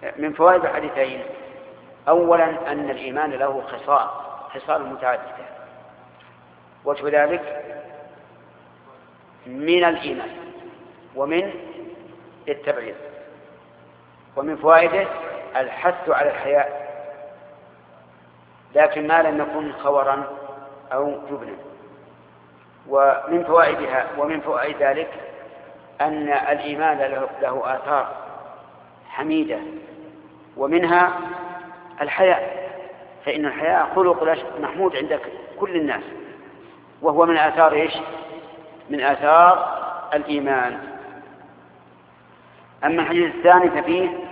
من فوائد الحديثين: أولا أن الإيمان له خصال متعددة، وجه ذلك من الإيمان ومن التبعيض. ومن فوائده الحث على الحياء، لكن ما لم يكن خورا أو جبنا. ومن فوائد ذلك أن الإيمان له آثار حميدة، ومنها الحياء، فإن الحياء خلق محمود عند كل الناس، وهو من آثار من آثار الإيمان. أما الحديث الثاني ففيه